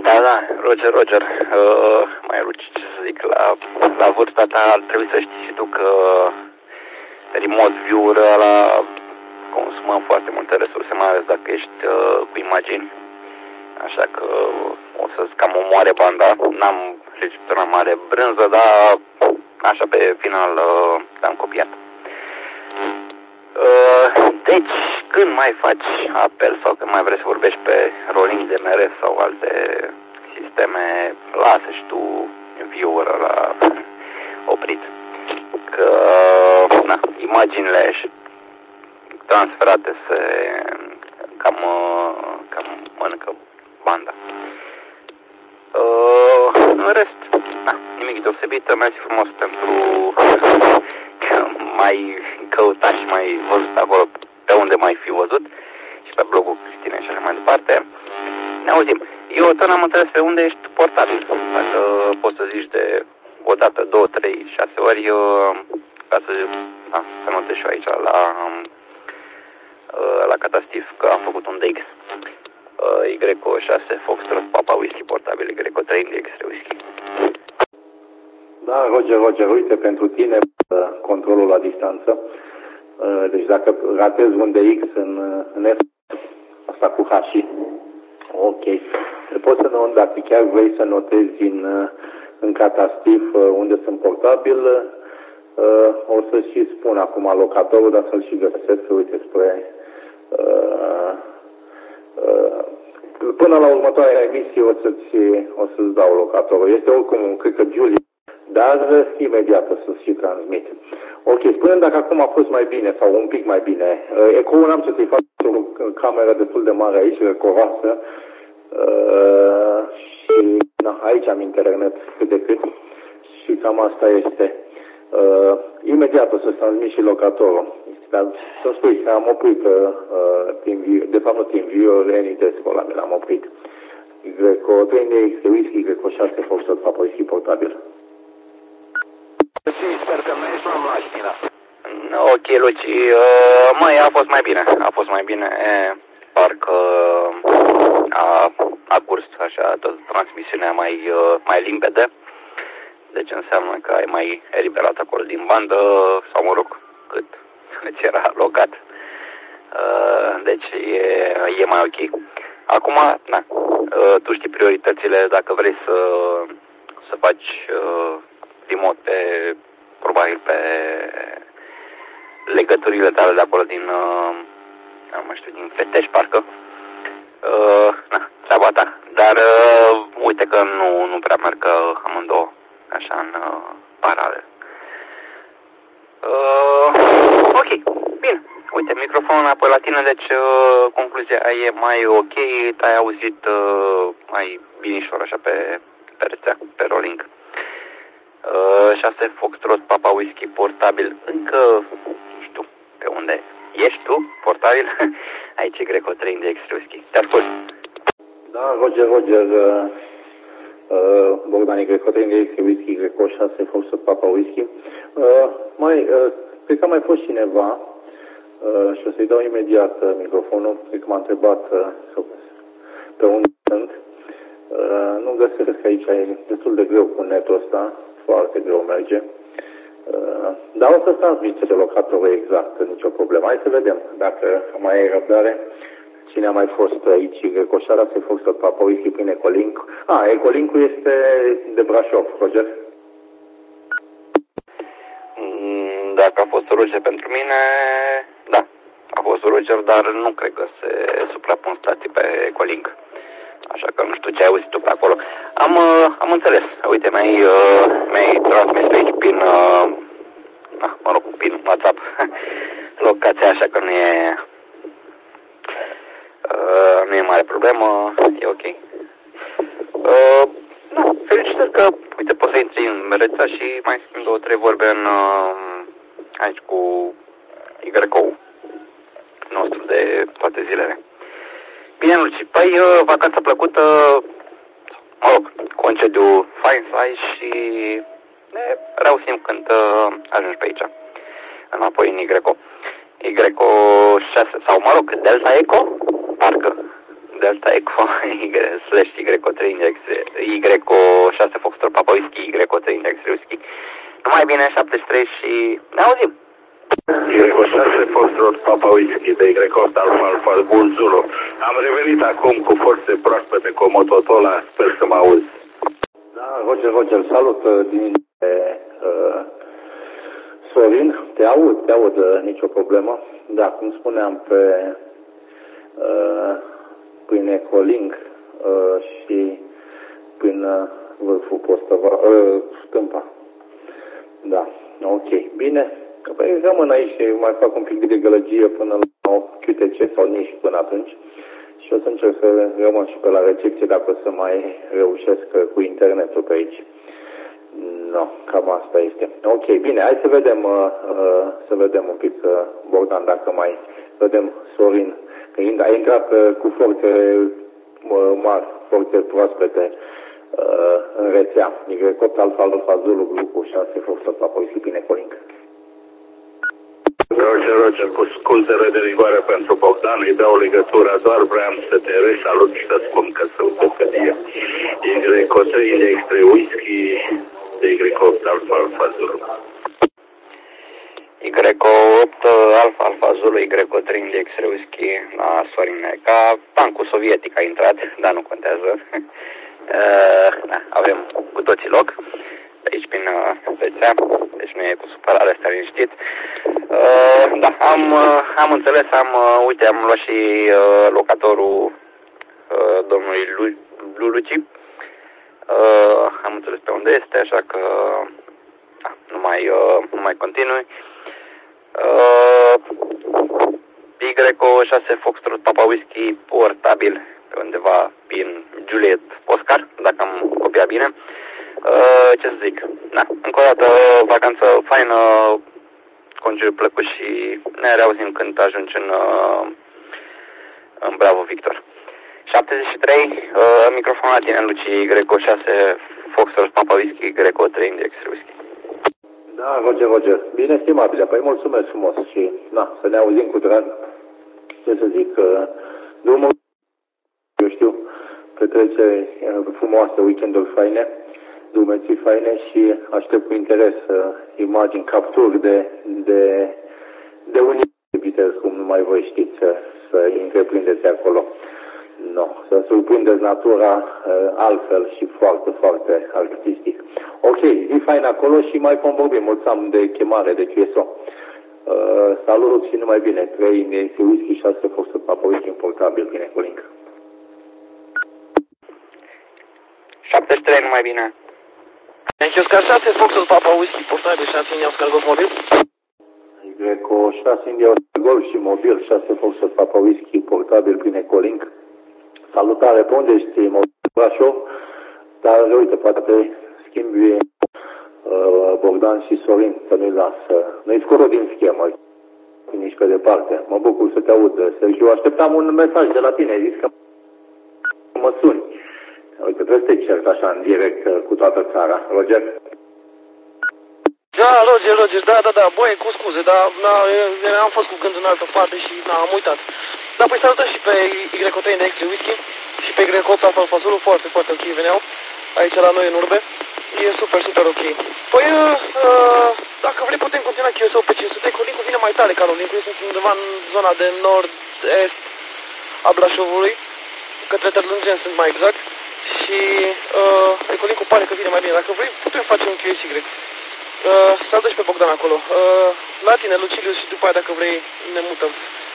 Da, Roger. Mai Luci, ce să zic, la vârsta ta ar trebui să știi și tu că remote view-ul ăla consumă foarte multe resurse, mai ales dacă ești cu imagini. Așa că o să-ți cam omoare banda. N-am recepționat mare brânză, dar așa pe final l-am copiat. Deci, când mai faci apel sau când mai vrei să vorbești pe rolling DNR sau alte sisteme, lasă și tu viewer ăla oprit. Că imaginile transferate se cam mănâncă banda. În rest, nimic deosebit. Mersi frumos pentru că mai căutat și mai văzut acolo pe unde mai fi văzut și pe blogul Cristinei și așa mai departe. Ne auzim. Eu tot n-am înțeles pe unde ești portabil. Dacă poți să zici de o dată, 2, 3, 6 ori ca să notez și eu aici la Catastif că am făcut un DX. Y6 Foxtrot Papa Whisky portabil, Y3 DX Whisky. Da, Roger, uite, pentru tine controlul la distanță. Deci dacă ratezi un DX în F, asta cu H, ok. Poți să nu, dacă chiar vrei să notezi în Catastif unde sunt portabil, o să și spun acum alocatorul, dar să-l și găsesc, uite, spre... Până la următoarea emisie o să-ți dau locatorul. Este oricum, cred că Giulia, dar imediat o să-ți și transmit. Ok, spune dacă acum a fost mai bine sau un pic mai bine. Ecoul n-am ce să-i fac, o cameră destul de mare aici, recoroasă. Și aici am internet cât de cât. Și cam asta este. Imediat o să-ți transmit și locatorul. Dar să spui că am oprit de fapt nu TeamViewer, Anydesk-ul ăla mi l-am oprit. Greco 3 DX Whisky, Greco 6 Foxtrot Papa Whisky portabil. Sper că nu ești la mașină. Ok, Luci, a fost mai bine. Parcă a curs așa tot transmisiunea mai limpede. Deci înseamnă că ai mai eliberat acolo din bandă sau mă rog, cât ți era alocat. Deci e mai ok. Acum, tu știi prioritățile dacă vrei să faci remote probabil pe legăturile tale de acolo din din Feteș, parcă. Treaba ta. Dar uite că nu prea merg amândouă așa în paralel. Ok, bine. Uite, microfonul înapoi la tine, deci concluzia e mai ok, te-ai auzit mai binișor așa pe rețea, pe rolling. 6 Foxtrot Papa Whisky portabil, încă nu știu pe unde ești tu, portabil, aici e Greco 3 DX Whisky. Te ascult. Da, Roger, Bogdan Greco 3 DX Whisky, Greco 6 Foxtrot Papa Whisky. Cred că a mai fost cineva și o să-i dau imediat microfonul, cred că m-a întrebat pe unde sunt. Nu găsesc aici, e destul de greu cu netul ăsta, foarte greu merge. Dar o să-ți transmit locatorul exact, nicio problemă. Hai să vedem dacă mai ai răbdare. Cine a mai fost aici? Grecoșara se fost tot Papa Whisky prin Ecolink. Ecolink-ul este de Brașov, Roger. Dacă a fost Roger pentru mine, da, a fost Roger, dar nu cred că se suprapun stații pe Ecolink. Așa că nu știu ce ai auzit tu pe acolo. Am înțeles. Uite, mi-ai transmis aici prin prin WhatsApp locația, așa că nu e mare problemă. E ok. Felicitări că, uite, poți să intri în rețea și mai schimb 2-3 vorbe aici cu Y-ul nostru de toate zilele. Bine, Luci, păi vacanța plăcută, concediu fain să ai și ne reausim când ajungi pe aici, înapoi în Y6 sau Delta Eco, parcă Delta Echo /Y3 Index Y6 Foxtrot Papa Whisky Y3 Index Whisky. Numai bine, 73 și ne auzim. Y6 Foxtrot Papa Whisky de Y8 Alfa Alfa Bun Zulu. Am revenit acum cu forțe proaspete cu mototola, sper să mă auzi. Da, Roger, salut din Sorin, te aud, nicio problemă. Da, cum spuneam, prin Ecolink și prin vârful Stâmpa. Da, ok, bine. Păi rămân aici și mai fac un pic de gălăgie până la QTC sau nici până atunci. Și o să încerc să rămân și pe la recepție dacă o să mai reușesc cu internetul pe aici. No, cam asta este. Ok, bine, hai să vedem un pic, Bogdan, dacă mai vedem Sorin. Că a intrat cu forțe mari, forțe proaspete în rețea. Y8 Alfa Alfa Zulu, grupul 6, Foxtrot Papa Whisky prin Ecolink. Roger, cu scuzele de rigoare pentru Bogdan, îi dau legătura, doar vreau să te resalut și să spun că sunt pe felie. Y3 Index Whisky de Y8 Alfa Alfa Zulu. Y8 Alfa Alfa Zulu, Y3 Index Whisky la Sorin. Ca tancul sovietic a intrat, dar nu contează. Da, avem cu toții loc. Aici prin rețea, deci nu e cu supărare, asta liniștit. Da, am înțeles, uite, am luat și locatorul domnului Luluci. Am înțeles pe unde este, așa că da, nu mai continui. Y6 Foxtrot Papa Whisky portabil pe undeva prin Juliet Oscar, dacă am copiat bine. Ce să zic, da, încă o dată vacanță faină, concediu plăcut și ne reauzim când ajungi în Bravo Victor. 73, microfonul la tine, Luci, Y6 Foxtrot Papa Whisky, Y3 Index Whisky. Da, Roger, bine, stimabile, păi mulțumesc frumos și na, să ne auzim cu drag, ce să zic, drumul, eu știu, petreceri frumoase, weekenduri faine, drumeții faine și aștept cu interes imagini, capturi de unii vitezi, cum numai voi știți să întreprindeți acolo. No, să surprindeți natura altfel și foarte, foarte artistic. Ok, zi fain acolo și mai vom vorbi. Mulțumim de chemare de QSO. Salut și numai bine. 3 Index Whisky 6 Foxtrot Papa Whisky portabil prin Ecolink. 73, numai bine. Oscar 6 Foxtrot Papa Whisky portabil 6 India Oscar Golf mobil. Y6 India Oscar Golf și mobil 6 Foxtrot Papa Whisky portabil prin Ecolink. Salutare, pe unde ești, Brașov? Dar uite, poate schimbi Bogdan și Sorin, să nu-i lasă. Nu-i scură din schemă, nici pe departe. Mă bucur să te aud, Sergiu. Așteptam un mesaj de la tine, ai zis că mă suni. Uite, trebuie să te cert așa în direct cu toată țara. Roger? Da, Roger, da, băi, cu scuze, dar am fost cu gândul în altă parte și am uitat. Da, păi salutăm și pe Y3 Index Whisky și pe Y8 Alfa Zulu, foarte, foarte ok veneau aici la noi în urbe. E super, super ok. Păi, dacă vrei putem continua QSO pe 500, Ecolink-ul vine mai tare ca Link-ul, sunt undeva în zona de nord-est a Brașovului, către Târlângen sunt mai exact, și Ecolink-ul pare că vine mai bine. Dacă vrei, putem face un QSY. Salută și pe Bogdan acolo. La tine, Lucilius, și după aia, dacă vrei, ne mutăm.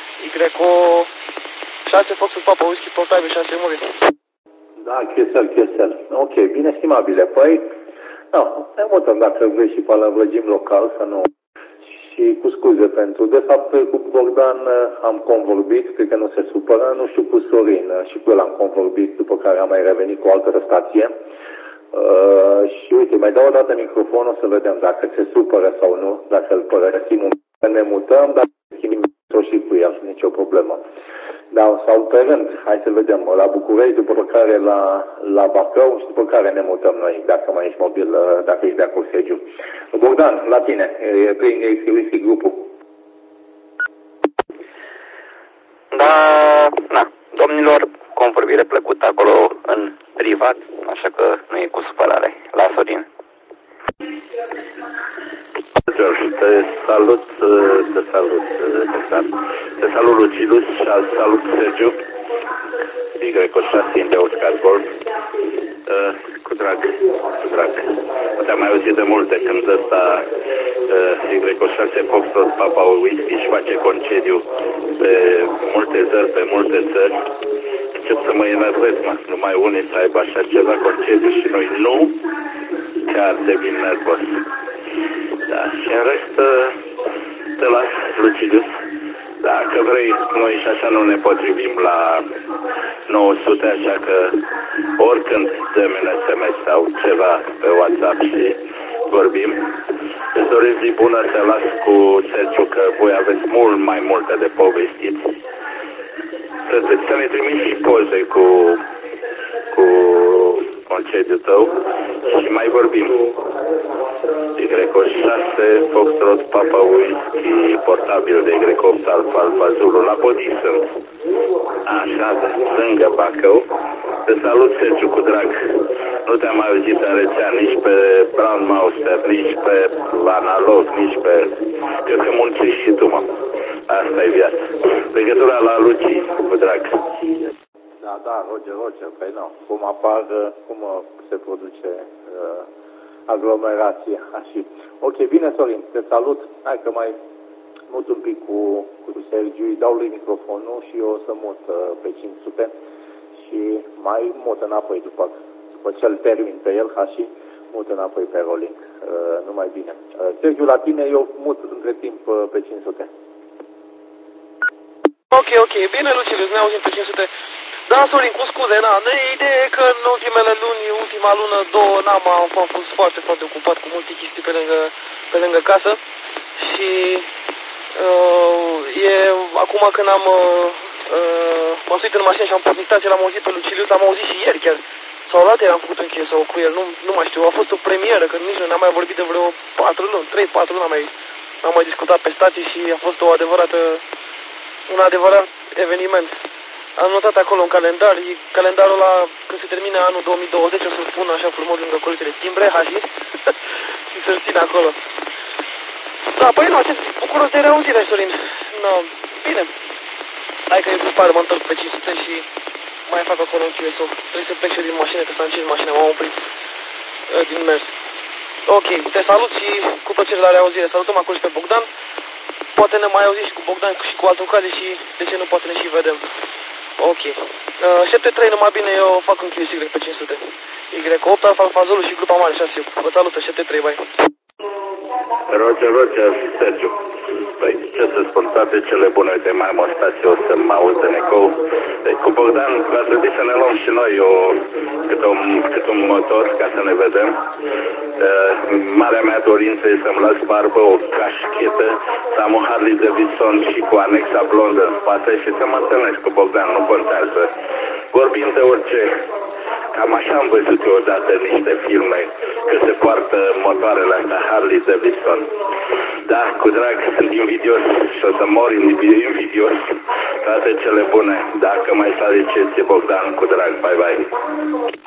Y6 Foxtrot Papa Whisky portabil 6 mobil. Da, QSL. Ok, bine, stimabile. Păi, ne mutăm dacă vrei și pe la vlăgim local, să nu... Și cu scuze pentru... De fapt, cu Bogdan am convorbit, cred că nu se supără, nu știu cu Sorin, și cu el am convorbit, după care am mai revenit cu o altă stație. Și uite, mai dau o dată microfonul să vedem dacă se supără sau nu, dacă îl părăsim, ne mutăm, dar schimbim și cu el, nicio problemă. Da, sau pe rând, hai să vedem, la București, după care la Bacău și după care ne mutăm noi, dacă mai ești mobil, dacă ești de acolo, Sergiu. Bogdan, la tine, prin Whisky grupul. Da, domnilor, o vorbire plăcută acolo în privat, așa că nu e cu supărare. La Sorin. George, te salut, Lucidus și salut Sergiu, Y6 de Oscar Golf. Cu drag. Nu te-am mai auzit de mult de când ăsta Y6 Foxtrot Papa Whisky își face concediu pe multe țări. Încep să mă enervez, numai unii să aibă așa ceva concediu și noi nu, chiar devin nervos. Da, și în rest te las, Lucidus. Dacă vrei, noi și așa nu ne potrivim la 900, așa că oricând dă-mi un SMS sau ceva pe WhatsApp și vorbim. Îți doresc zi bună, te las cu Sergiu, că voi aveți mult mai multe de povestit. Să ne trimiți și poze cu concediul tău și mai vorbim. Y6 Foxtrot Papa Whisky portabil de Y8 Alfa Zulu la Body sunt. Așa, de lângă Bacău. Te salut, Sergiu, cu drag. Nu te-am mai auzit în rețea nici pe Brown Mouser, nici pe Analog, nici pe... Cred că muncești și tu, mă. Asta e viața. Legătura la Luci, cu drag. Da, Roger, păi nu. Cum se produce aglomerație, așa. Ok, bine, Sorin, te salut. Hai că mai mut un pic cu Sergiu, îi dau lui microfonul și eu o să mut pe 500 și mai mut înapoi după ce îl termin pe el, și mut înapoi pe rolling. Numai bine. Sergiu, la tine eu mut între timp pe 500. Ok, bine, Lucius, ne auzim pe 500. Da, Sorin, cu scuze, ideea e că în ultimele luni, ultima lună, două, am fost foarte ocupat cu multe chestii pe lângă casă și acum când m-am suit în mașină și am pornit stație, l-am auzit pe Lucilius, am auzit și ieri chiar, sau la ieri am făcut un sau cu el, nu mai știu, a fost o premieră, că nici nu am mai vorbit de vreo 4 luni, 3-4 luni am mai discutat pe stație și a fost un adevărat eveniment. Am notat acolo un calendar, calendarul ăla, când se termine anul 2020, o să-l pun așa frumos lângă coletele timbre, și să-l țin acolo. Da, păi nu, bucuros de reauzire, Sorin. No, bine. Hai că după aia mă întorc pe 500 și mai fac acolo un QSO. Trebuie să plec și eu din mașină, că s-a încins mașina, m-am oprit din mers. Ok, te salut și cu plăcere la reauzire. Salutăm acolo și pe Bogdan. Poate ne mai auzim și cu Bogdan și cu altă ocazie și de ce nu poate ne și vedem. Ok. 7-3 numai bine, eu fac un QSY pe 500. Y8 Alfa Zulu și grupa mare 6. Vă salută, 7-3, bye. Roger, Sergiu. Păi, ce să spun, toate cele bune, uite, mai am o stație, o să mă aud în ecou. Cu Bogdan va trebui să ne luăm și noi câte un motor ca să ne vedem. Marea mea dorință e să-mi las barbă, o cașchetă, să am un Harley Davidson și cu anexa blondă în spate și să mă întâlnesc cu Bogdan, nu contează. Vorbim de orice. Cam așa am văzut eu odată în niște filme, că se poartă motoarele astea Harley Davidson. Da, cu drag, sunt invidios și o să mor invidios. Toate cele bune. Dacă mai saluți Bogdan, cu drag, bye.